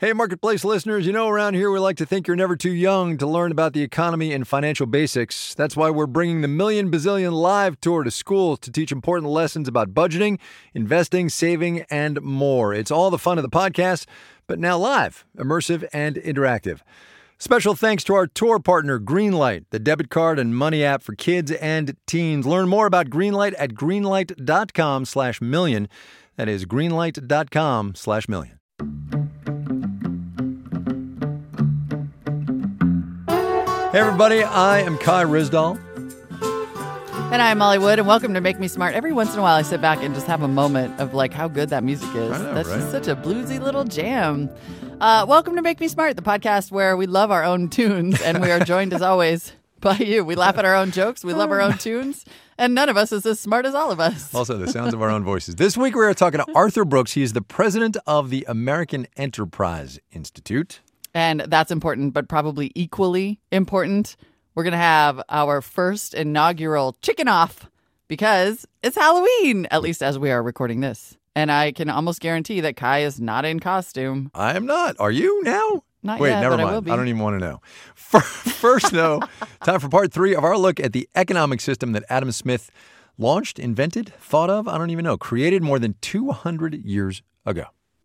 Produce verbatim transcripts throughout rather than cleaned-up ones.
Hey, Marketplace listeners, you know around here we like to think you're never too young to learn about the economy and financial basics. That's why we're bringing the Million Bazillion Live Tour to schools to teach important lessons about budgeting, investing, saving, and more. It's all the fun of the podcast, but now live, immersive, and interactive. Special thanks to our tour partner, Greenlight, the debit card and money app for kids and teens. Learn more about Greenlight at greenlight.com slash million. That is greenlight.com slash million. Hey, everybody, I am Kai Ryssdal. And I'm Molly Wood, and welcome to Make Me Smart. Every once in a while, I sit back and just have a moment of, like, how good that music is. I know, That's right? just such a bluesy little jam. Uh, welcome to Make Me Smart, the podcast where we love our own tunes, and we are joined, as always, by you. We laugh at our own jokes, we love our own tunes, and none of us is as smart as all of us. Also, the sounds of our own voices. This week, we are talking to Arthur Brooks. He is the president of the American Enterprise Institute. And that's important, but probably equally important. We're going to have our first inaugural chicken off because it's Halloween, at least as we are recording this. And I can almost guarantee that Kai is not in costume. I am not. Are you now? Not Wait, yet, never but mind. I will be. I don't even want to know. First, though, time for part three of our look at the economic system that Adam Smith launched, invented, thought of, I don't even know, created more than two hundred years ago.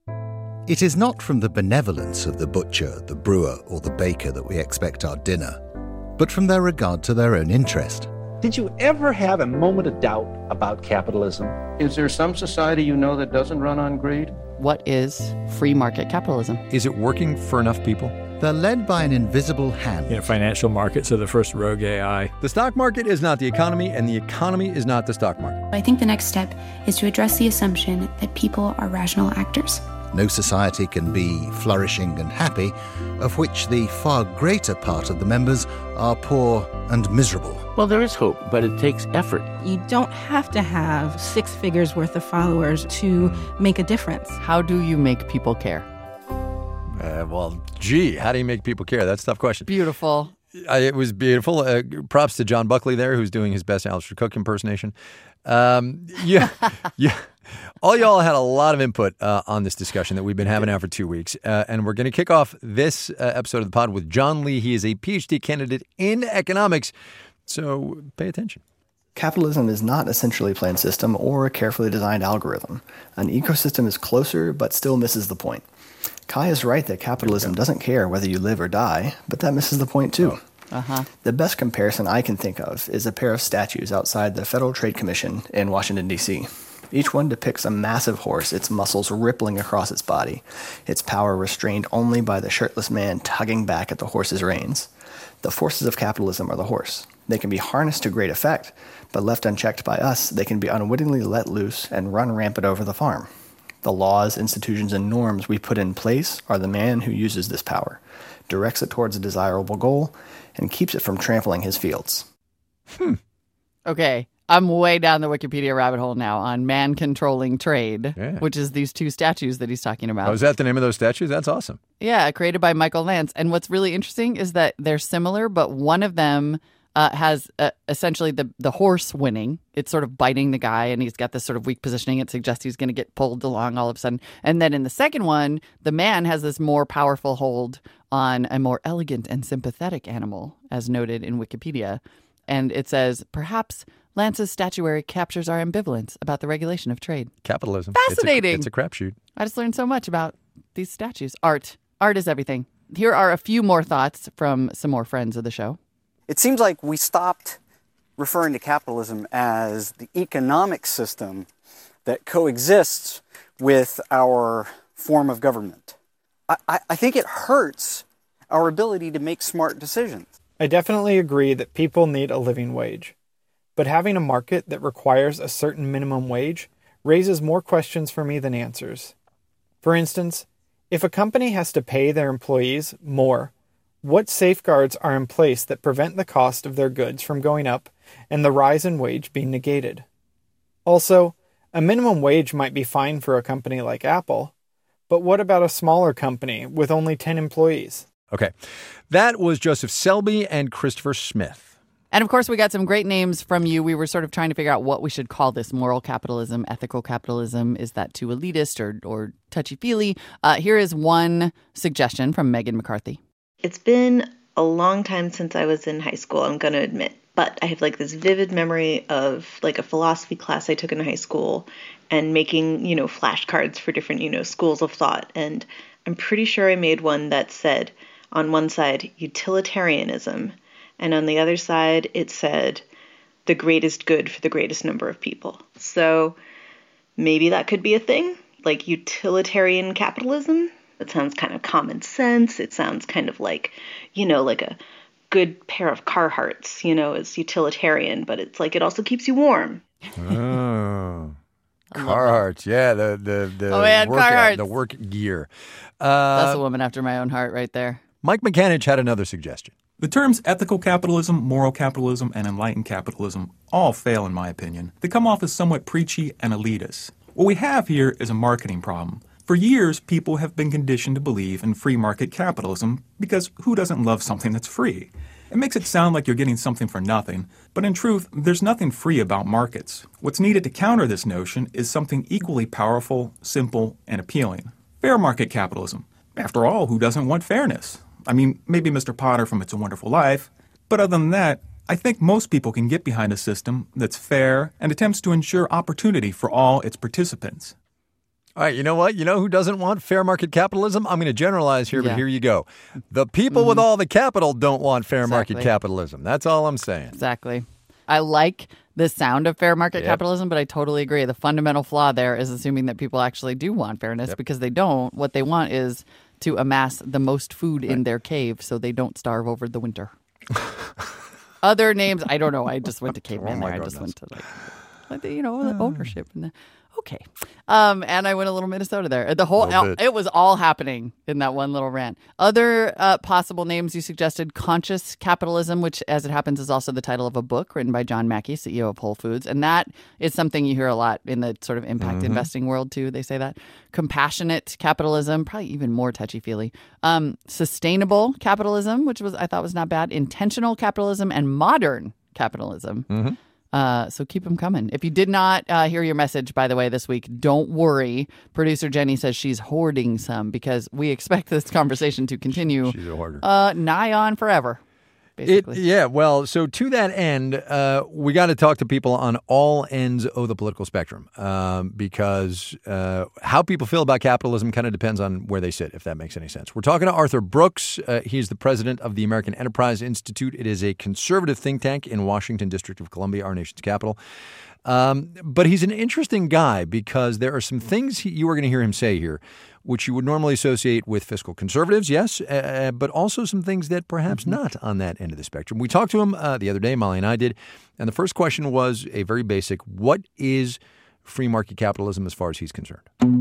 It is not from the benevolence of the butcher, the brewer, or the baker that we expect our dinner, but from their regard to their own interest. Did you ever have a moment of doubt about capitalism? Is there some society you know that doesn't run on greed? What is free market capitalism? Is it working for enough people? They're led by an invisible hand. You know, financial markets are the first rogue A I. The stock market is not the economy, and the economy is not the stock market. I think the next step is to address the assumption that people are rational actors. No society can be flourishing and happy, of which the far greater part of the members are poor and miserable. Well, there is hope, but it takes effort. You don't have to have six figures worth of followers to make a difference. How do you make people care? Uh, well, gee, how do you make people care? That's a tough question. Beautiful. I, it was beautiful. Uh, props to John Buckley there, who's doing his best Alistair Cook impersonation. Um, yeah, yeah. All y'all had a lot of input uh, on this discussion that we've been having now for two weeks. Uh, and we're going to kick off this uh, episode of the pod with John Lee. He is a P H D candidate in economics. So pay attention. Capitalism is not essentially a planned system or a carefully designed algorithm. An ecosystem is closer, but still misses the point. Kai is right that capitalism doesn't care whether you live or die, but that misses the point too. Uh-huh. The best comparison I can think of is a pair of statues outside the Federal Trade Commission in Washington, D C Each one depicts a massive horse, its muscles rippling across its body, its power restrained only by the shirtless man tugging back at the horse's reins. The forces of capitalism are the horse. They can be harnessed to great effect, but left unchecked by us, they can be unwittingly let loose and run rampant over the farm. The laws, institutions, and norms we put in place are the man who uses this power, directs it towards a desirable goal, and keeps it from trampling his fields. Hmm. Okay, I'm way down the Wikipedia rabbit hole now on man controlling trade, Yeah. which is these two statues that he's talking about. Oh, is that the name of those statues? That's awesome. Yeah, created by Michael Lance. And what's really interesting is that they're similar, but one of them uh, has uh, essentially the, the horse winning. It's sort of biting the guy, and he's got this sort of weak positioning. It suggests he's going to get pulled along all of a sudden. And then in the second one, the man has this more powerful hold on a more elegant and sympathetic animal, as noted in Wikipedia. And it says, perhaps Lance's statuary captures our ambivalence about the regulation of trade. Capitalism. Fascinating. It's a, it's a crapshoot. I just learned so much about these statues. Art. Art is everything. Here are a few more thoughts from some more friends of the show. It seems like we stopped referring to capitalism as the economic system that coexists with our form of government. I, I, I think it hurts our ability to make smart decisions. I definitely agree that people need a living wage. But having a market that requires a certain minimum wage raises more questions for me than answers. For instance, if a company has to pay their employees more, what safeguards are in place that prevent the cost of their goods from going up and the rise in wage being negated? Also, a minimum wage might be fine for a company like Apple, but what about a smaller company with only ten employees? Okay. That was Joseph Selby and Christopher Smith. And of course, we got some great names from you. We were sort of trying to figure out what we should call this: moral capitalism, ethical capitalism. Is that too elitist or, or touchy-feely? Uh, here is one suggestion from Megan McCarthy. It's been a long time since I was in high school, I'm going to admit. But I have like this vivid memory of like a philosophy class I took in high school and making, you know, flashcards for different, you know, schools of thought. And I'm pretty sure I made one that said on one side, utilitarianism. And on the other side, it said the greatest good for the greatest number of people. So maybe that could be a thing, like utilitarian capitalism. It sounds kind of common sense. It sounds kind of like, you know, like a good pair of Carhartts, you know, is utilitarian, but it's like it also keeps you warm. Oh, Carhartts, yeah, the the the oh, man, work Carhartts. the work gear. Uh, That's a woman after my own heart, right there. Mike McAninch had another suggestion. The terms ethical capitalism, moral capitalism, and enlightened capitalism all fail, in my opinion. They come off as somewhat preachy and elitist. What we have here is a marketing problem. For years, people have been conditioned to believe in free market capitalism because who doesn't love something that's free? It makes it sound like you're getting something for nothing, but in truth, there's nothing free about markets. What's needed to counter this notion is something equally powerful, simple, and appealing. Fair market capitalism. After all, who doesn't want fairness? I mean, maybe Mister Potter from It's a Wonderful Life, but other than that, I think most people can get behind a system that's fair and attempts to ensure opportunity for all its participants. All right, you know what? You know who doesn't want fair market capitalism? I'm going to generalize here, Yeah. but here you go. The people Mm-hmm. with all the capital don't want fair Exactly. market capitalism. That's all I'm saying. Exactly. I like the sound of fair market Yep. capitalism, but I totally agree. The fundamental flaw there is assuming that people actually do want fairness Yep. because they don't. What they want is to amass the most food in their cave so they don't starve over the winter. Other names, I don't know. I just went to caveman Oh, my there. I just goodness. went to like, like the, you know, the ownership and the okay. Um, and I went a little Minnesota there. The whole Little bit. it was all happening in that one little rant. Other uh, possible names you suggested: conscious capitalism, which, as it happens, is also the title of a book written by John Mackey, C E O of Whole Foods, and that is something you hear a lot in the sort of impact Mm-hmm. investing world too. They say that compassionate capitalism, probably even more touchy feely. Um, sustainable capitalism, which was I thought was not bad. Intentional capitalism and modern capitalism. Mm-hmm. Uh, so keep them coming. If you did not uh, hear your message, by the way, this week, don't worry. Producer Jenny says she's hoarding some because we expect this conversation to continue She's a hoarder. uh, nigh on forever, It, basically. yeah, well, so to that end, uh, we got to talk to people on all ends of the political spectrum um, because uh, how people feel about capitalism kind of depends on where they sit, if that makes any sense. We're talking to Arthur Brooks. Uh, he's the president of the American Enterprise Institute. It is a conservative think tank in Washington, District of Columbia, our nation's capital. Um, but he's an interesting guy because there are some things he, you are going to hear him say here, which you would normally associate with fiscal conservatives, yes, uh, but also some things that perhaps Mm-hmm. not on that end of the spectrum. We talked to him uh, the other day, Molly and I did, and the first question was a very basic: what is free market capitalism as far as he's concerned?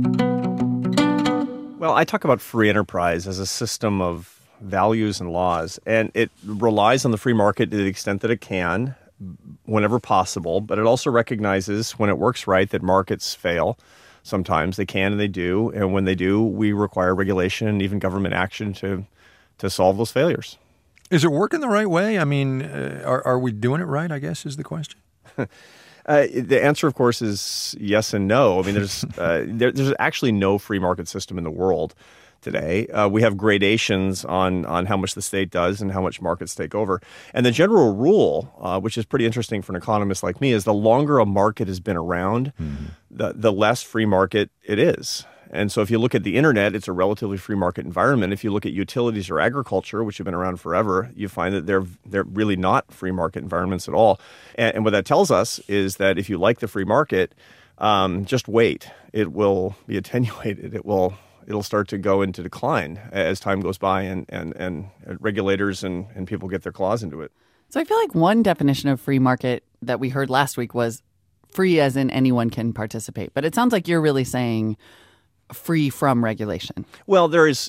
Well, I talk about free enterprise as a system of values and laws, and it relies on the free market to the extent that it can, whenever possible, but it also recognizes when it works right that markets fail. Sometimes they can and they do, and when they do, we require regulation and even government action to to solve those failures. Is it working the right way? I mean, uh, are, are we doing it right, I guess, is the question. Uh, the answer, of course, is yes and no. I mean, there's uh, there, there's actually no free market system in the world today. Uh, we have gradations on on how much the state does and how much markets take over. And the general rule, uh, which is pretty interesting for an economist like me, is the longer a market has been around, mm-hmm. the the less free market it is. And so if you look at the internet, it's a relatively free market environment. If you look at utilities or agriculture, which have been around forever, you find that they're they're really not free market environments at all. And, and what that tells us is that if you like the free market, um, just wait. It will be attenuated. It will it'll start to go into decline as time goes by and and, and regulators and, and people get their claws into it. So I feel like one definition of free market that we heard last week was free as in anyone can participate. But it sounds like you're really saying free from regulation. Well, there is,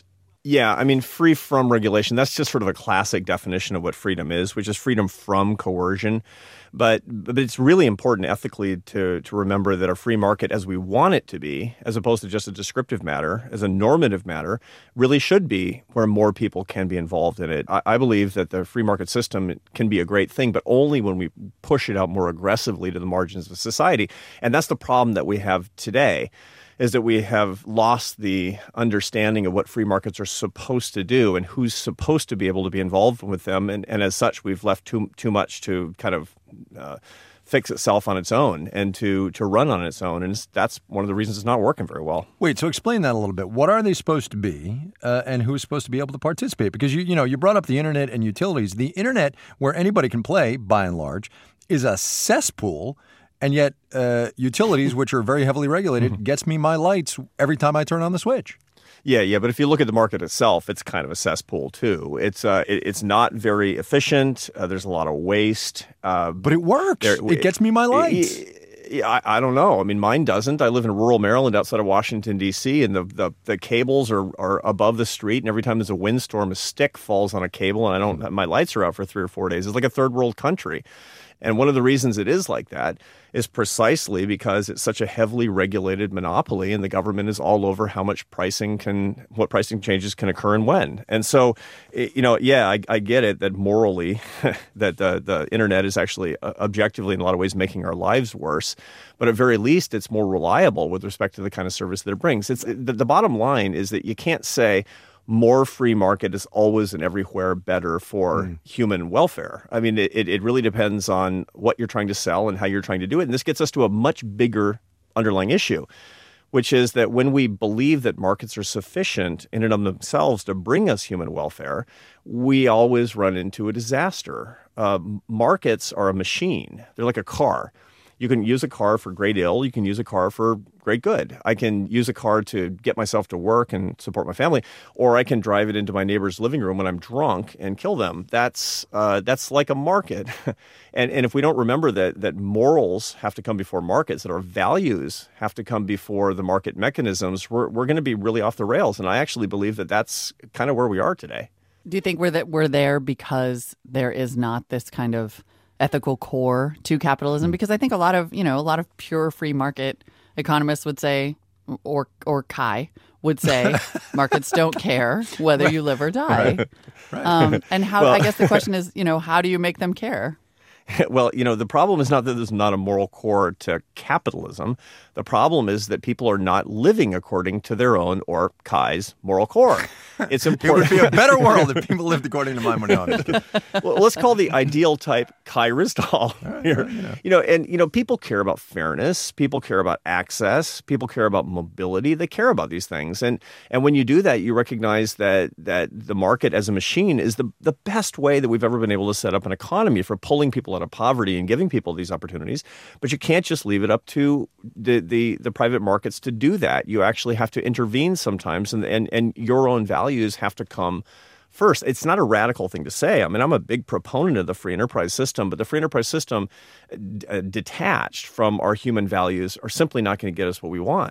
Yeah, I mean, free from regulation, that's just sort of a classic definition of what freedom is, which is freedom from coercion. But but it's really important ethically to to remember that a free market as we want it to be, as opposed to just a descriptive matter, as a normative matter, really should be where more people can be involved in it. I, I believe that the free market system can be a great thing, but only when we push it out more aggressively to the margins of society. And that's the problem that we have today, is that we have lost the understanding of what free markets are supposed to do and who's supposed to be able to be involved with them. And, and as such, we've left too too much to kind of uh, fix itself on its own and to to run on its own. And it's, that's one of the reasons it's not working very well. Wait, so explain that a little bit. What are they supposed to be, uh, and who's supposed to be able to participate? Because you you know you brought up the internet and utilities. The internet, where anybody can play, by and large, is a cesspool. And yet, uh, utilities, which are very heavily regulated, mm-hmm. gets me my lights every time I turn on the switch. Yeah, yeah, but if you look at the market itself, it's kind of a cesspool too. It's uh, it, it's not very efficient. Uh, there's a lot of waste. Uh, but it works. There, it gets me my lights. Yeah, I, I don't know. I mean, mine doesn't. I live in rural Maryland outside of Washington, D C, and the, the, the cables are, are above the street, and every time there's a windstorm, a stick falls on a cable, and I don't. My lights are out for three or four days. It's like a third world country. And one of the reasons it is like that is precisely because it's such a heavily regulated monopoly, and the government is all over how much pricing can, what pricing changes can occur and when. And so, you know, yeah, I, I get it that morally that the, the internet is actually uh, objectively in a lot of ways making our lives worse. But at very least, it's more reliable with respect to the kind of service that it brings. It's the, the bottom line is that you can't say more free market is always and everywhere better for mm. human welfare. I mean, it, it really depends on what you're trying to sell and how you're trying to do it. And this gets us to a much bigger underlying issue, which is that when we believe that markets are sufficient in and of themselves to bring us human welfare, we always run into a disaster. Uh, markets are a machine. They're like a car. You can use a car for great ill. You can use a car for great good. I can use a car to get myself to work and support my family, or I can drive it into my neighbor's living room when I'm drunk and kill them. That's uh, that's like a market. and and if we don't remember that that morals have to come before markets, that our values have to come before the market mechanisms, we're we're going to be really off the rails. And I actually believe that that's kind of where we are today. Do you think we're that we're there because there is not this kind of ethical core to capitalism? Because I think a lot of, you know, a lot of pure free market economists would say, or or Kai would say, markets don't care whether right. you live or die. Right. Right. Um, and how, well, I guess the question is, you know, how do you make them care? Well, you know, the problem is not that there's not a moral core to capitalism. The problem is that people are not living according to their own or Kai's moral core. It's important. It would be a better world if people lived according to mine. Well, let's call the ideal type Kai Ryssdal here. Right, you know. you know, and you know, people care about fairness. People care about access. People care about mobility. They care about these things, and and when you do that, you recognize that that the market as a machine is the the best way that we've ever been able to set up an economy for pulling people out of poverty and giving people these opportunities. But you can't just leave it up to the the, the private markets to do that. You actually have to intervene sometimes, and and and your own values have to come first. It's not a radical thing to say. I mean, I'm a big proponent of the free enterprise system, but the free enterprise system uh, detached from our human values are simply not going to get us what we want.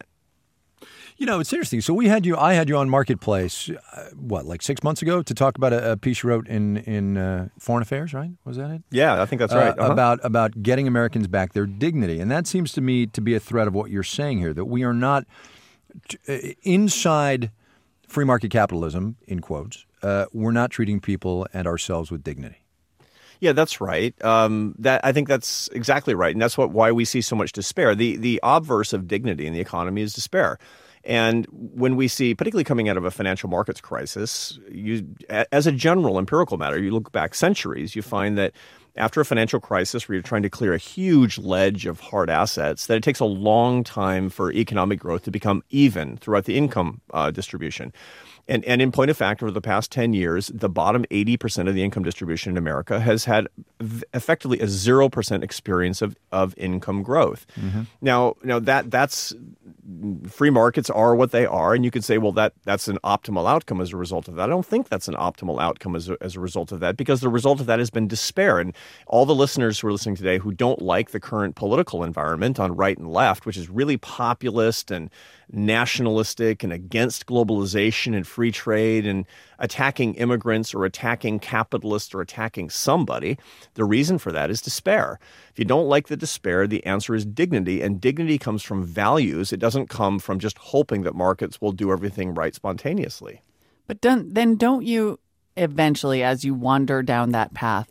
You know, it's interesting. So we had you, I had you on Marketplace, uh, what, like six months ago to talk about a, a piece you wrote in, in uh, Foreign Affairs, right? Was that it? Yeah, I think that's right. Uh, uh-huh. About about getting Americans back their dignity. And that seems to me to be a thread of what you're saying here, that we are not uh, inside free market capitalism, in quotes, uh, we're not treating people and ourselves with dignity. Yeah, that's right. Um, that I think that's exactly right. And that's what why we see so much despair. The, the obverse of dignity in the economy is despair. And when we see, particularly coming out of a financial markets crisis, you, as a general empirical matter, you look back centuries, you find that after a financial crisis where you're trying to clear a huge ledge of hard assets, that it takes a long time for economic growth to become even throughout the income uh, distribution. And, and in point of fact, over the past ten years, the bottom eighty percent of the income distribution in America has had v- effectively a zero percent experience of, of income growth. Mm-hmm. Now, now that that's free markets are what they are. And you could say, well, that that's an optimal outcome as a result of that. I don't think that's an optimal outcome as a, as a result of that, because the result of that has been despair. And all the listeners who are listening today who don't like the current political environment on right and left, which is really populist and nationalistic and against globalization and free trade and attacking immigrants or attacking capitalists or attacking somebody. The reason for that is despair. If you don't like the despair, the answer is dignity, and dignity comes from values. It doesn't come from just hoping that markets will do everything right spontaneously. But don't, then don't you eventually, as you wander down that path,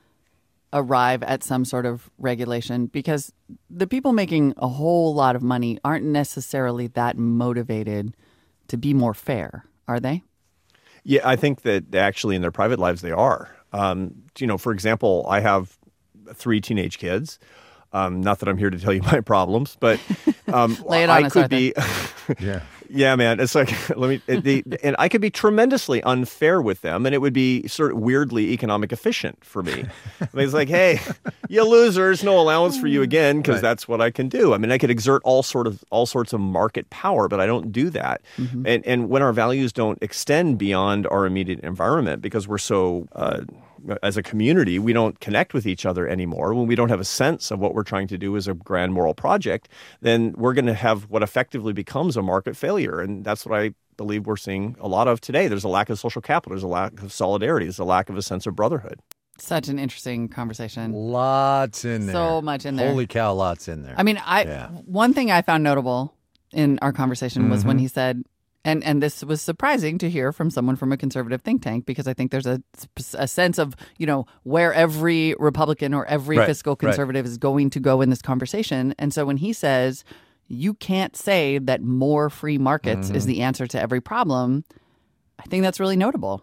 arrive at some sort of regulation? Because the people making a whole lot of money aren't necessarily that motivated to be more fair, are they? Yeah, I think that actually in their private lives they are. Um, you know, for example, I have three teenage kids. Um, not that I'm here to tell you my problems, but um, Lay it on I us, could be. yeah. Yeah, man. It's like, let me, it, the, and I could be tremendously unfair with them, and it would be sort of weirdly economic efficient for me. I mean, it's like, hey, you losers, no allowance for you again, because Right. that's what I can do. I mean, I could exert all sort of all sorts of market power, but I don't do that. Mm-hmm. And and when our values don't extend beyond our immediate environment, because we're so uh, as a community, we don't connect with each other anymore. When we don't have a sense of what we're trying to do as a grand moral project, then we're going to have what effectively becomes a market failure. And that's what I believe we're seeing a lot of today. There's a lack of social capital. There's a lack of solidarity. There's a lack of a sense of brotherhood. Such an interesting conversation. Lots in there. So much in there. Holy cow, lots in there. I mean, I Yeah. one thing I found notable in our conversation was when Mhm. he said, and and this was surprising to hear from someone from a conservative think tank, because I think there's a, a sense of, you know, where every Republican or every Right, fiscal right. conservative is going to go in this conversation. And so when he says, you can't say that more free markets is Mhm. the answer to every problem, I think that's really notable.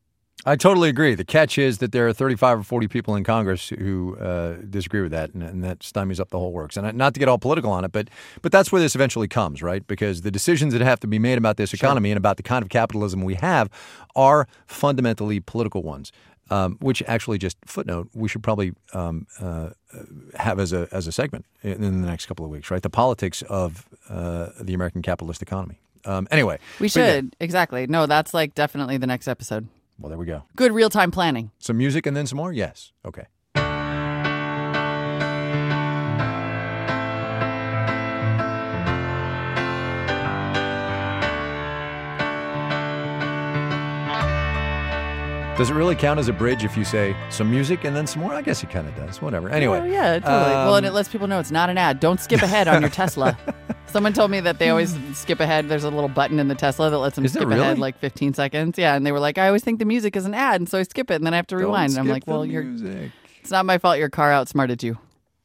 I totally agree. The catch is that there are thirty-five or forty people in Congress who uh, disagree with that, and, and that stymies up the whole works. And I- not to get all political on it, but but that's where this eventually comes, right? Because the decisions that have to be made about this economy and about the kind of capitalism we have are fundamentally political ones. Um, which actually, just footnote, we should probably um, uh, have as a as a segment in, in the next couple of weeks, right? The politics of uh, the American capitalist economy. Um, anyway, We but yeah. should. Exactly. No, that's like definitely the next episode. Well, there we go. Good real-time planning. Some music and then some more? Yes. Okay. Does it really count as a bridge if you say some music and then some more? I guess it kind of does. Whatever. Anyway. Oh, yeah, totally. um, well, and it lets people know it's not an ad. Don't skip ahead on your Tesla. Someone told me that they always skip ahead. There's a little button in the Tesla that lets them Is there skip really? ahead like fifteen seconds. Yeah, and they were like, I always think the music is an ad, and so I skip it, and then I have to Don't rewind. And I'm skip like, the well, you're. music. It's not my fault your car outsmarted you.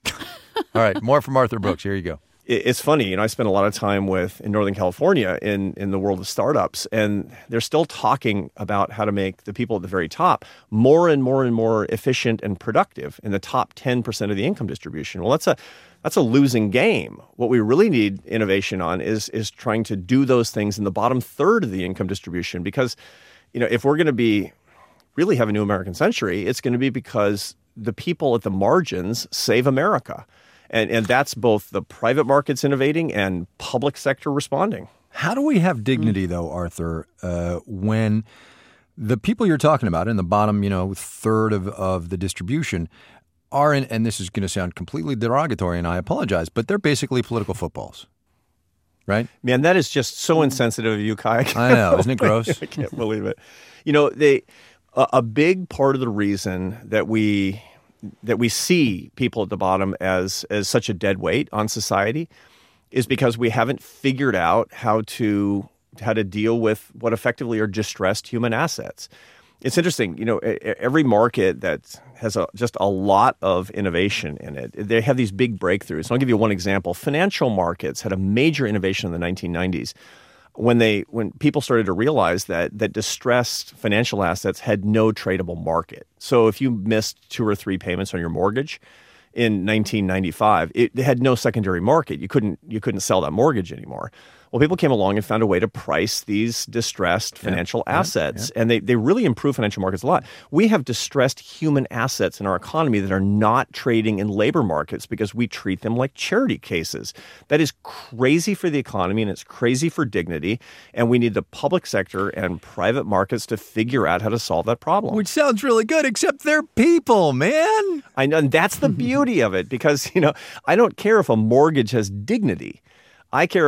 All right. More from Arthur Brooks. Here you go. It- It's funny, you know, I spent a lot of time with in Northern California in, in the world of startups, and they're still talking about how to make the people at the very top more and more and more efficient and productive in the top ten percent of the income distribution. Well, that's a that's a losing game. What we really need innovation on is is trying to do those things in the bottom third of the income distribution, because, you know, if we're going to be really have a new American century, it's going to be because the people at the margins save America. And and that's both the private markets innovating and public sector responding. How do we have dignity, though, Arthur, uh, when the people you're talking about in the bottom, you know, third of, of the distribution are in, and this is going to sound completely derogatory, and I apologize, but they're basically political footballs, right? Man, that is just so insensitive of you, Kai. I know. Isn't it gross? I can't believe it. You know, they a, a big part of the reason that we that we see people at the bottom as as such a dead weight on society is because we haven't figured out how to how to deal with what effectively are distressed human assets. It's interesting, you know, every market that has a, just a lot of innovation in it, they have these big breakthroughs. So I'll give you one example. Financial markets had a major innovation in the nineteen nineties when they when people started to realize that that distressed financial assets had no tradable market. So if you missed two or three payments on your mortgage in nineteen ninety-five, it, it had no secondary market. You couldn't you couldn't sell that mortgage anymore. Well, people came along and found a way to price these distressed financial yeah, assets, yeah. and they, they really improved financial markets a lot. We have distressed human assets in our economy that are not trading in labor markets because we treat them like charity cases. That is crazy for the economy, and it's crazy for dignity, and we need the public sector and private markets to figure out how to solve that problem. Which sounds really good, except they're people, man. I know, and that's the beauty of it, because, you know, I don't care if a mortgage has dignity. I care if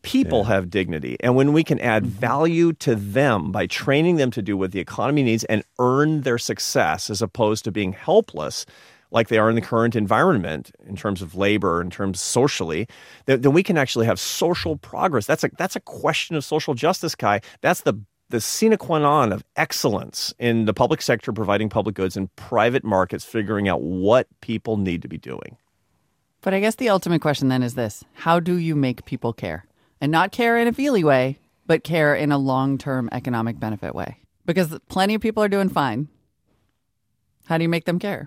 people Yeah. have dignity, and when we can add Mm-hmm. value to them by training them to do what the economy needs and earn their success as opposed to being helpless like they are in the current environment in terms of labor, in terms socially, then, then we can actually have social progress. That's a that's a question of social justice, Kai. That's the the sine qua non of excellence in the public sector providing public goods and private markets figuring out what people need to be doing. But I guess the ultimate question then is this: how do you make people care? And not care in a feely way, but care in a long-term economic benefit way. Because plenty of people are doing fine. How do you make them care?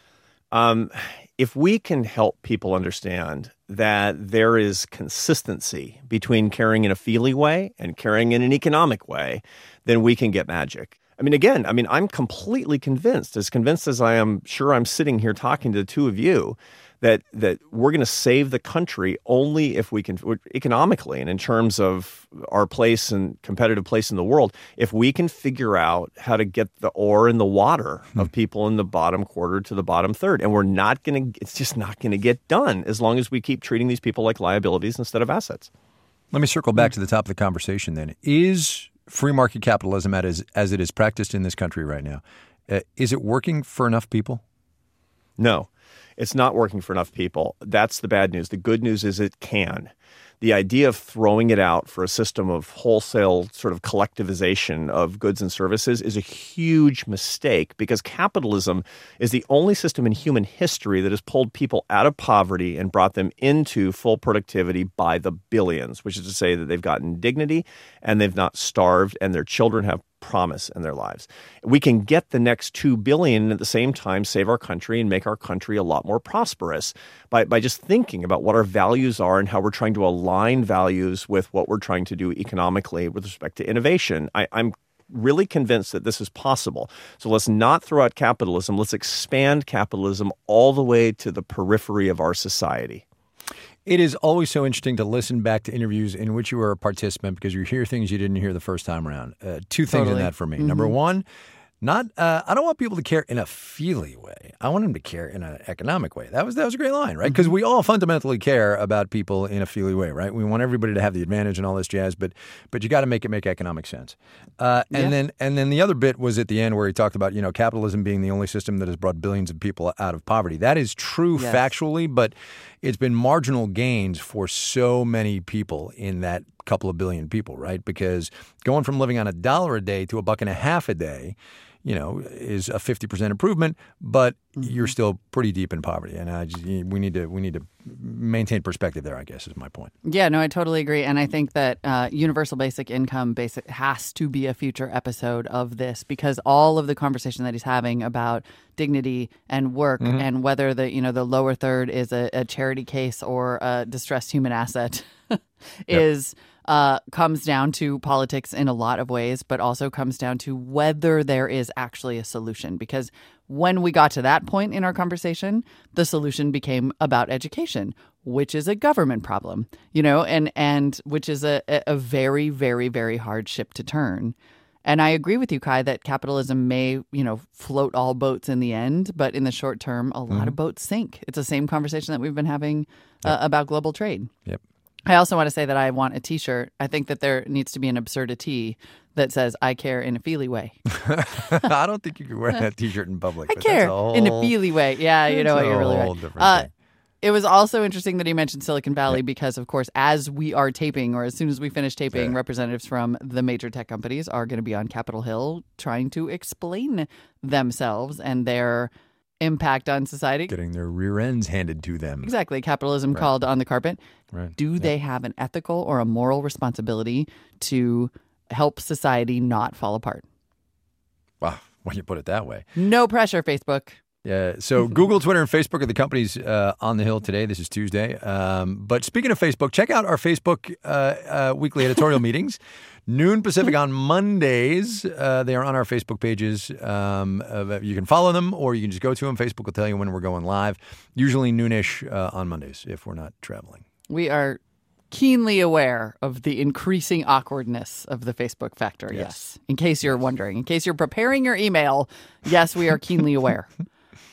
Um, if we can help people understand that there is consistency between caring in a feely way and caring in an economic way, then we can get magic. I mean, again, I mean, I'm completely convinced, as convinced as I am sure I'm sitting here talking to the two of you, that that we're going to save the country only if we can, economically and in terms of our place and competitive place in the world, if we can figure out how to get the ore in the water Hmm. of people in the bottom quarter to the bottom third. And we're not going to, it's just not going to get done as long as we keep treating these people like liabilities instead of assets. Let me circle back to the top of the conversation then. Is free market capitalism as, as it is practiced in this country right now, uh, is it working for enough people? No. It's not working for enough people. That's the bad news. The good news is it can. The idea of throwing it out for a system of wholesale sort of collectivization of goods and services is a huge mistake because capitalism is the only system in human history that has pulled people out of poverty and brought them into full productivity by the billions, which is to say that they've gotten dignity and they've not starved and their children have promise in their lives. We can get the next two billion and at the same time save our country and make our country a lot more prosperous by, by just thinking about what our values are and how we're trying to align values with what we're trying to do economically with respect to innovation. I, I'm really convinced that this is possible. So let's not throw out capitalism. Let's expand capitalism all the way to the periphery of our society. It is always so interesting to listen back to interviews in which you were a participant because you hear things you didn't hear the first time around. Uh, two things Totally. in that for me. Mhm. Number one, not uh, I don't want people to care in a feely way. I want them to care in an economic way. That was that was a great line, right? Because we all fundamentally care about people in a feely way, right? We want everybody to have the advantage and all this jazz, but but you got to make it make economic sense. Uh, and Yeah. then and then the other bit was at the end where he talked about you know capitalism being the only system that has brought billions of people out of poverty. That is true Yes. factually, but it's been marginal gains for so many people in that couple of billion people, right? Because going from living on a dollar a day to a buck and a half a day, you know, is a fifty percent improvement, but you're still pretty deep in poverty. And I just, we need to we need to maintain perspective there, I guess, is my point. Yeah, no, I totally agree. And I think that uh, universal basic income basic has to be a future episode of this because all of the conversation that he's having about dignity and work Mhm. and whether the, you know, the lower third is a, a charity case or a distressed human asset is uh, comes down to politics in a lot of ways, but also comes down to whether there is actually a solution. Because when we got to that point in our conversation, the solution became about education, which is a government problem, you know, and and which is a, a very, very, very hard ship to turn. And I agree with you, Kai, that capitalism may, you know, float all boats in the end, but in the short term, a lot Mhm. of boats sink. It's the same conversation that we've been having uh, about global trade. Yep. I also want to say that I want a T-shirt. I think that there needs to be an absurdity that says "I care in a feely way." I don't think you could wear that T-shirt in public. I but care that's a in a whole- feely way. Yeah, you know that's what? a You're really whole right. different Uh, thing. it was also interesting that he mentioned Silicon Valley because, of course, as we are taping, or as soon as we finish taping, Yeah. representatives from the major tech companies are going to be on Capitol Hill trying to explain themselves and their impact on society. Getting their rear ends handed to them. Exactly. Capitalism Right. called on the carpet. Right. Do Yeah. they have an ethical or a moral responsibility to help society not fall apart? Wow, when you put it that way. No pressure, Facebook. Yeah. So Google, Twitter, and Facebook are the companies uh, on the Hill today. This is Tuesday. Um, but speaking of Facebook, check out our Facebook uh, uh, weekly editorial meetings. Noon Pacific on Mondays. Uh, they are on our Facebook pages. Um, uh, you can follow them or you can just go to them. Facebook will tell you when we're going live. Usually noonish uh, on Mondays if we're not traveling. We are keenly aware of the increasing awkwardness of the Facebook factor. Yes. Yes. In case you're wondering, in case you're preparing your email, yes, we are keenly aware.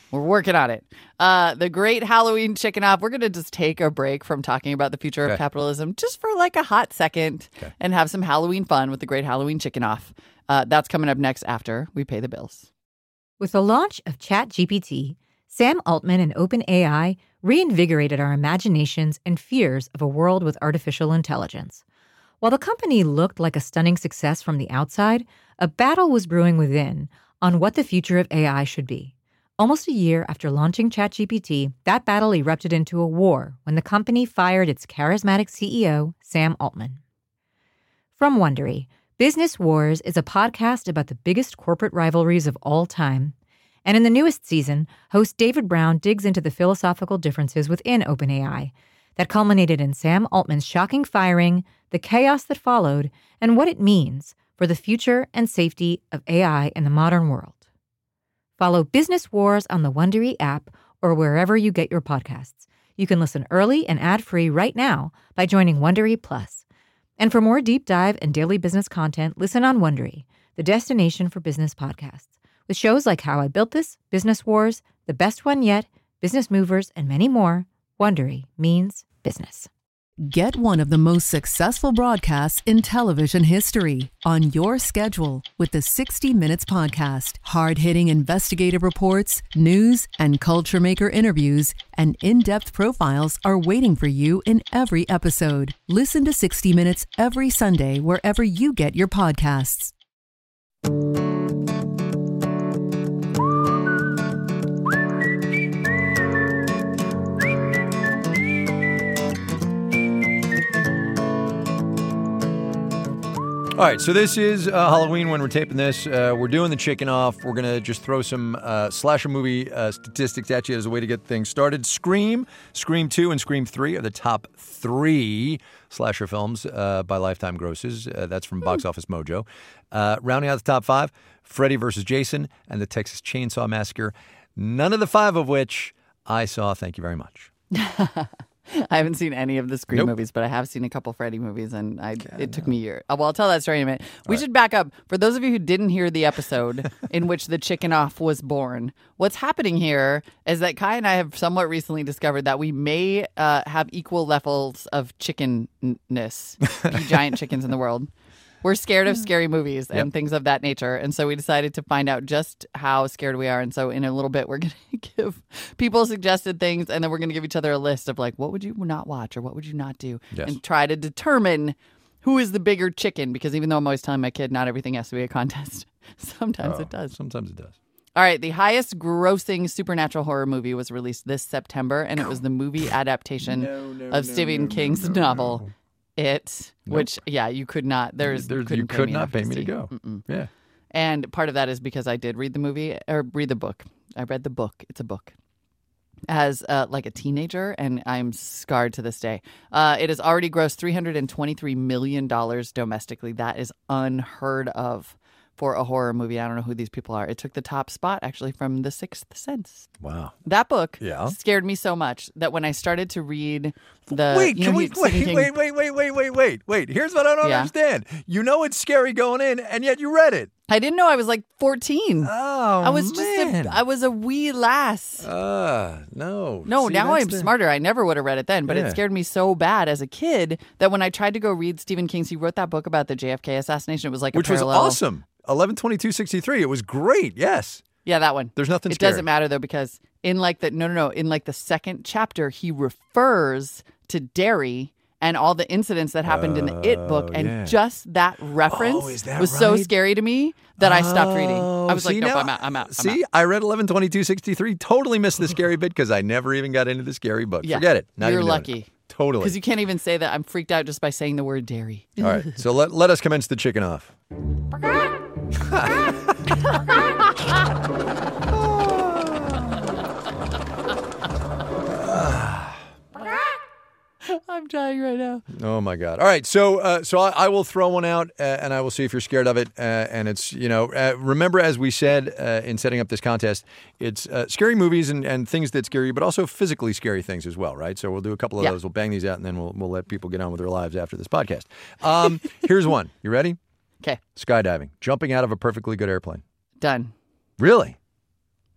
We're working on it. Uh, the Great Halloween Chicken Off. We're going to just take a break from talking about the future okay. of capitalism just for like a hot second okay. and have some Halloween fun with the Great Halloween Chicken Off. Uh, that's coming up next after we pay the bills. With the launch of ChatGPT, Sam Altman and OpenAI reinvigorated our imaginations and fears of a world with artificial intelligence. While the company looked like a stunning success from the outside, a battle was brewing within on what the future of A I should be. Almost a year after launching ChatGPT, that battle erupted into a war when the company fired its charismatic C E O, Sam Altman. From Wondery, Business Wars is a podcast about the biggest corporate rivalries of all time. And in the newest season, host David Brown digs into the philosophical differences within OpenAI that culminated in Sam Altman's shocking firing, the chaos that followed, and what it means for the future and safety of A I in the modern world. Follow Business Wars on the Wondery app or wherever you get your podcasts. You can listen early and ad-free right now by joining Wondery Plus. And for more deep dive and daily business content, listen on Wondery, the destination for business podcasts, with shows like How I Built This, Business Wars, The Best One Yet, Business Movers, and many more. Wondery means business. Get one of the most successful broadcasts in television history on your schedule with the sixty minutes Podcast. Hard-hitting investigative reports, news, and culture maker interviews, and in-depth profiles are waiting for you in every episode. Listen to sixty minutes every Sunday wherever you get your podcasts. All right, so this is uh, Halloween when we're taping this. Uh, we're doing the chicken off. We're going to just throw some uh, slasher movie uh, statistics at you as a way to get things started. Scream, Scream two, and Scream three are the top three slasher films uh, by lifetime grosses. Uh, that's from Box Office Mojo. Uh, rounding out the top five, Freddy versus Jason and the Texas Chainsaw Massacre. None of the five of which I saw. Thank you very much. I haven't seen any of the Scream Nope. movies, but I have seen a couple Freddy movies, and I it took me years. Well, I'll tell that story in a minute. We All should back up. For those of you who didn't hear the episode in which the chicken off was born, what's happening here is that Kai and I have somewhat recently discovered that we may uh, have equal levels of chickenness, the giant chickens in the world. We're scared of scary movies and Yep. things of that nature. And so we decided to find out just how scared we are. And so in a little bit, we're going to give people suggested things, and then we're going to give each other a list of like, what would you not watch or what would you not do? Yes. And try to determine who is the bigger chicken. Because even though I'm always telling my kid not everything has to be a contest, sometimes Oh, it does. Sometimes it does. All right, the highest grossing supernatural horror movie was released this September, and it was the movie adaptation No, no, of no, Stephen no, King's no, no, novel, no. It, Nope. which, yeah, you could not, there's, There's- couldn't you pay could me not enough pay me to see. go. Mm-mm. Yeah. And part of that is because I did read the movie, or read the book. I read the book. It's a book. As uh, like a teenager, and I'm scarred to this day. Uh, it has already grossed three hundred twenty-three million dollars domestically. That is unheard of for a horror movie. I don't know who these people are. It took the top spot, actually, from The Sixth Sense. Wow. That book Yeah. scared me so much that when I started to read the... Wait, you can know, we he- wait, Stephen King- wait, wait, wait, wait, wait, wait, wait. Here's what I don't Yeah. understand. You know it's scary going in, and yet you read it. I didn't know I was like fourteen. Oh, I was man. just a, I was a wee lass. Uh, no. No, See, now that's I'm the- smarter. I never would have read it then, but Yeah. it scared me so bad as a kid that when I tried to go read Stephen King's, he wrote that book about the J F K assassination. It was like a Which was parallel. awesome. eleven twenty-two sixty-three. It was great. Yes. Yeah, that one. There's nothing It scary. doesn't matter though, because in like the no no no in like the second chapter, he refers to Derry and all the incidents that happened in the It book, and yeah. just that reference Oh, is that was so right? scary to me that I stopped reading. I was Oh, see, like, nope, now- I'm out. I'm out. I'm See, out. I read eleven twenty-two sixty-three. Totally missed the scary bit because I never even got into the scary book. Yeah, Forget it. Not you're even doing lucky. it. Totally. Because you can't even say that I'm freaked out just by saying the word dairy. All right. So let, let us commence the chicken off. I'm dying right now. Oh my God! All right, so uh, so I, I will throw one out, uh, and I will see if you're scared of it. Uh, and it's you know, uh, remember as we said uh, in setting up this contest, it's uh, scary movies and, and things that scare you, but also physically scary things as well, right? So we'll do a couple of Yeah. those. We'll bang these out, and then we'll we'll let people get on with their lives after this podcast. Um, here's one. You ready? Okay. Skydiving, jumping out of a perfectly good airplane. Done. Really? Yep.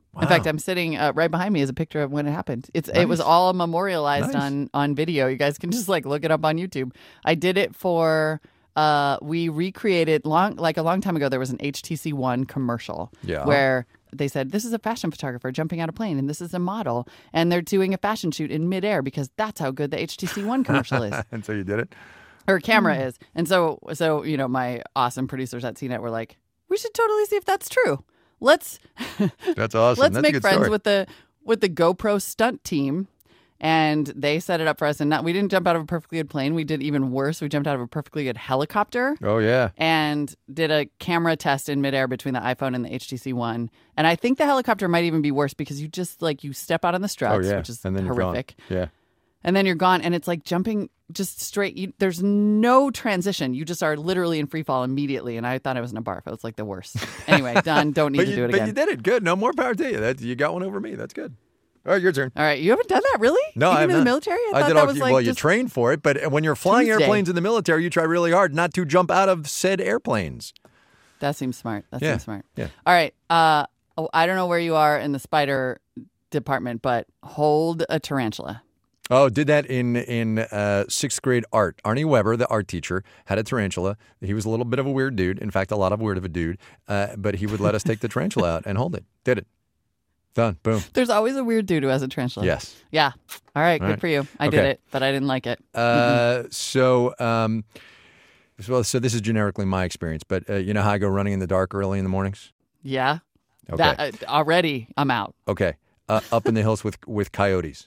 Wow. In fact, I'm sitting uh, right behind me is a picture of when it happened. It's Nice. It was all memorialized Nice. on, on video. You guys can just like look it up on YouTube. I did it for, uh, we recreated, long like a long time ago, there was an H T C One commercial Yeah. where they said, this is a fashion photographer jumping out of a plane, and this is a model, and they're doing a fashion shoot in midair because that's how good the H T C One commercial is. And so you did it? Her camera is. And so, so you know, my awesome producers at C net were like, we should totally see if that's true. Let's That's awesome. let's That's a make good friends story. with the with the GoPro stunt team. And they set it up for us. And not, we didn't jump out of a perfectly good plane. We did even worse. We jumped out of a perfectly good helicopter. Oh, yeah. And did a camera test in midair between the iPhone and the H T C One. And I think the helicopter might even be worse because you just like you step out on the struts, Oh, yeah. which is And then you're horrific. gone. Yeah. And then you're gone, and it's like jumping just straight. You, there's no transition. You just are literally in free fall immediately. And I thought I was in a barf. It was like the worst. Anyway, done. Don't need But to you, do it but again. you did it. Good. No more power to you. That, you got one over me. That's good. All right, your turn. All right, you haven't done that, really? No, Even I have in not. the military? I, I thought did that all, was well, like you just train for it, but when you're flying Tuesday. airplanes in the military, you try really hard not to jump out of said airplanes. That seems smart. That Yeah. seems smart. Yeah. All right. Uh, oh, I don't know where you are in the spider department, but hold a tarantula. Oh, did that in in uh, sixth grade art. Arnie Weber, the art teacher, had a tarantula. He was a little bit of a weird dude. In fact, a lot of weird of a dude. Uh, but he would let us take the tarantula out and hold it. Did it. Done. Boom. There's always a weird dude who has a tarantula. Yes. Yeah. All right. All Good right. for you. I Okay. did it, but I didn't like it. Uh, so, um, well, so this is generically my experience, but uh, you know how I go running in the dark early in the mornings? Yeah. Okay. That, uh, already, I'm out. Okay. Uh, up in the hills with, with coyotes.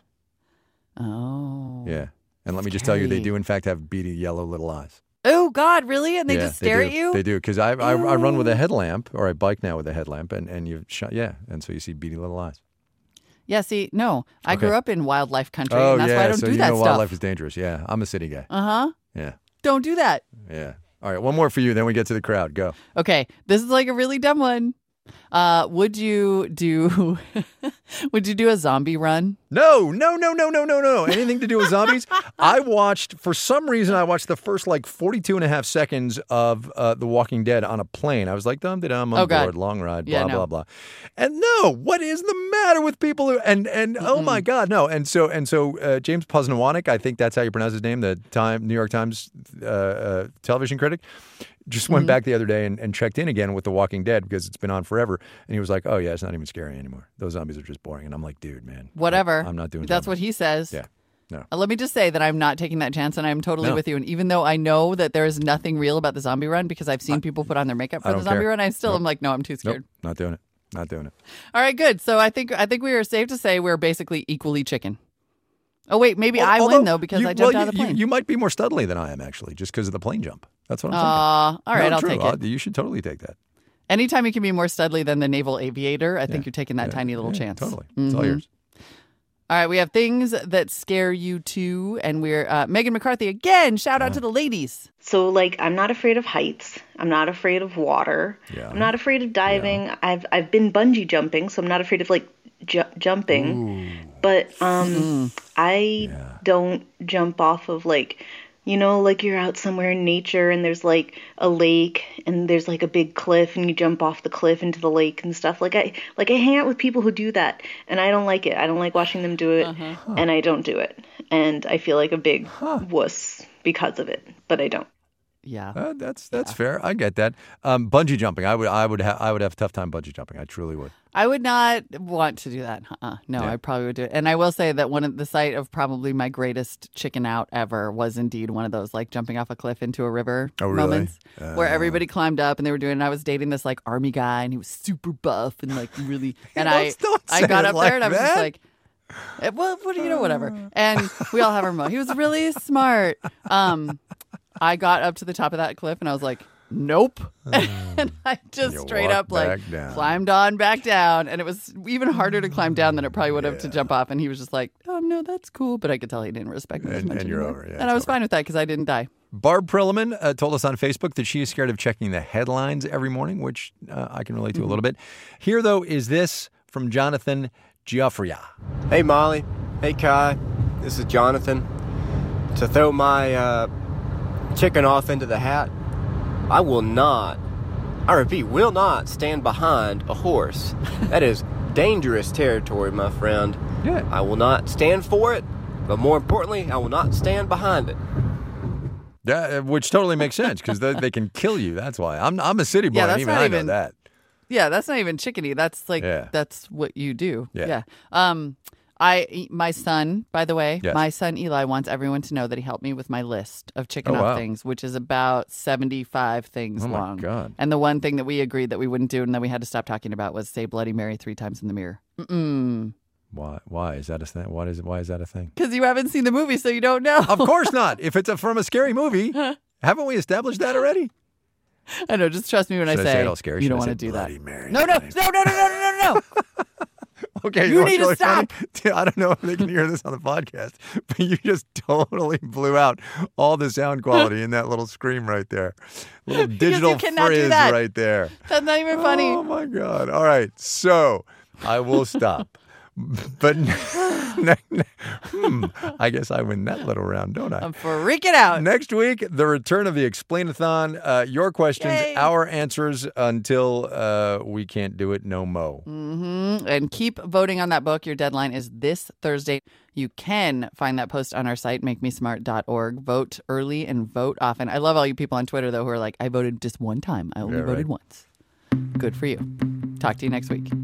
Oh. Yeah. And let me just tell you, they Scary. do, in fact, have beady yellow little eyes. Oh, God, really? And they Yeah, just stare do. at you? They do, because I, I I run with a headlamp, or I bike now with a headlamp, and, and you shot, yeah, and so you see beady little eyes. Yeah, see, no. I Okay. grew up in wildlife country, Oh, and that's yeah, why I don't so do you that know stuff. wildlife is dangerous. Yeah, I'm a city guy. Uh-huh. Yeah, Don't do that. yeah. All right, one more for you, then we get to the crowd. Go. Okay, this is like a really dumb one. Uh, would you do would you do a zombie run? No, no, no, no, no, no, no. Anything to do with zombies? I watched, for some reason, I watched the first like forty-two and a half seconds of uh, The Walking Dead on a plane. I was like, dum, dum, I'm Oh, on God. board, long ride, blah, Yeah, no. blah, blah. And no, what is the matter with people who, and, and oh my God, no. And so, and so uh, James Posnawanic, I think that's how you pronounce his name, the Time New York Times uh, uh, television critic, just went Mhm. back the other day and, and checked in again with The Walking Dead because it's been on forever. And he was like, oh yeah, it's not even scary anymore. Those zombies are just boring. And I'm like, dude, man. Whatever. I, I'm not doing That's zombies. what he says. Yeah. No. Uh, Let me just say that I'm not taking that chance, and I'm totally No. with you. And even though I know that there is nothing real about the zombie run because I've seen people put on their makeup I for the don't zombie care. run, I still Nope. am like, no, I'm too scared. Nope, not doing it. Not doing it. All right, good. So I think I think we are safe to say we're basically equally chicken. Oh wait, maybe Well, I although win though because you- I jumped well, out of the you- plane. You, you might be more studly than I am actually, just because of the plane jump. That's what I'm Aw, thinking. all right, No, I'll true. take I'll- it. You should totally take that. Anytime you can be more studly than the naval aviator, I think Yeah. you're taking that Yeah. tiny little Yeah, chance. Totally. It's all Mhm. yours. All right, we have things that scare you too, and we're uh, Megan McCarthy again. Shout out to the ladies. So, like, I'm not afraid of heights. I'm not afraid of water. Yeah. I'm not afraid of diving. I've I've been bungee jumping, so I'm not afraid of like ju- jumping. But um, I don't jump off of like, you know, like you're out somewhere in nature and there's like a lake and there's like a big cliff and you jump off the cliff into the lake and stuff. Like I like I hang out with people who do that and I don't like it. I don't like watching them do it and I don't do it. And I feel like a big wuss because of it, but I don't. Yeah, uh, that's that's fair. I get that. Um, bungee jumping, I would I would ha- I would have a tough time bungee jumping. I truly would. I would not want to do that. Uh-uh. No, Yeah. I probably would do it. And I will say that one of the site of probably my greatest chicken out ever was indeed one of those like jumping off a cliff into a river Oh, really? moments where Uh. everybody climbed up and they were doing. And I was dating this like army guy and he was super buff and like really. And Don't- I don't I say got it up like there and I was that. just like. eh, Well, what do you know? Whatever. And we all have our moment. He was really smart. Um, I got up to the top of that cliff and I was like, nope. and I just You straight walked up like back down. climbed on back down. And it was even harder to climb down than it probably would have to jump off. And he was just like, oh, no, that's cool. But I could tell he didn't respect me as And- much and you're anymore. over, yeah, and I was fine with that because I didn't die. Barb Perlman uh, told us on Facebook that she is scared of checking the headlines every morning, which uh, I can relate to Mm-hmm. a little bit. Here, though, is this from Jonathan Giuffria. Hey, Molly. Hey, Kai. This is Jonathan. To throw my uh, chicken off into the hat, I will not, I repeat, will not stand behind a horse. That is dangerous territory, my friend. Yeah. I will not stand for it, but more importantly, I will not stand behind it. Yeah, which totally makes sense because they, they can kill you. That's why. I'm I'm a city boy, Yeah, and that's even not I even- know that. Yeah, that's not even chickeny. That's like Yeah. that's what you do. Yeah. Yeah. Um, I my son, by the way, Yes. my son Eli wants everyone to know that he helped me with my list of chicken Oh, off wow. things, which is about seventy-five things Oh, my long. God. And the one thing that we agreed that we wouldn't do and then we had to stop talking about was say Bloody Mary three times in the mirror. Mm-mm. Why? Why is that a thing? What is it? Why is that a thing? Because you haven't seen the movie, so you don't know. Of course not. If it's a, from a scary movie, haven't we established that already? I know. Just trust me when Should I I say, say it all scary? you Should don't I want say to do Bloody that. Mary? No, no, no, no, no, no, no, no, no. Okay, You know need to what's really stop. funny? I don't know if they can hear this on the podcast, but you just totally blew out all the sound quality in that little scream right there. Little digital cannot do frizz that. right there. That's not even funny. Oh my God. All right. So I will stop. But hmm, I guess I win that little round, don't I? I'm freaking out. Next week, the return of the Explain-a-thon. Uh, your questions, Yay. our answers until uh, we can't do it no mo. Mm-hmm. And keep voting on that book. Your deadline is this Thursday. You can find that post on our site, make me smart dot org. Vote early and vote often. I love all you people on Twitter, though, who are like, I voted just one time. I only Yeah, voted right. once. Good for you. Talk to you next week.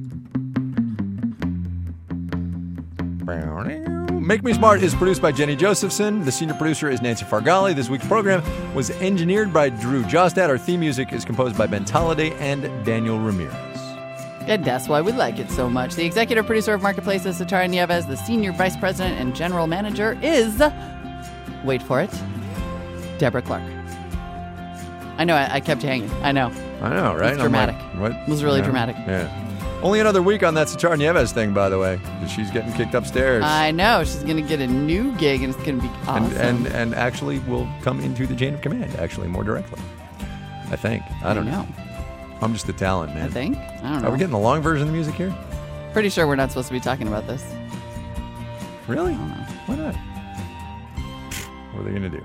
Make Me Smart is produced by Jenny Josephson. The senior producer is Nancy Fargali. This week's program was engineered by Drew Jostad. Our theme music is composed by Ben Tolliday and Daniel Ramirez. And that's why we like it so much. The executive producer of Marketplace is Satara Nieves. The senior vice president and general manager is, wait for it, Deborah Clark. I know, I, I kept you hanging. I know. I know, right? It was dramatic. I'm like, what? It was really Yeah. dramatic. Yeah. Only another week on that Satara Nieves thing, by the way. She's getting kicked upstairs. I know. She's going to get a new gig, and it's going to be awesome. and, and and actually will come into the chain of command, actually, more directly. I think. I don't I know. know. I'm just the talent, man. I think. I don't know. Are we getting the long version of the music here? Pretty sure we're not supposed to be talking about this. Really? I don't know. Why not? What are they going to do?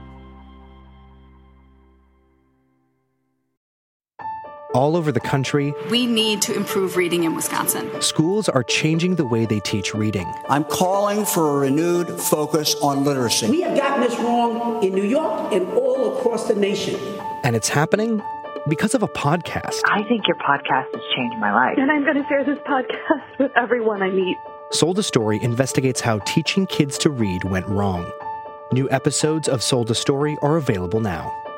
All over the country, We need to improve reading in Wisconsin. schools are changing the way they teach reading. I'm calling for a renewed focus on literacy. We have gotten this wrong in New York and all across the nation. And it's happening because of a podcast. I think your podcast has changed my life. And I'm going to share this podcast with everyone I meet. Sold a Story investigates how teaching kids to read went wrong. New episodes of Sold a Story are available now.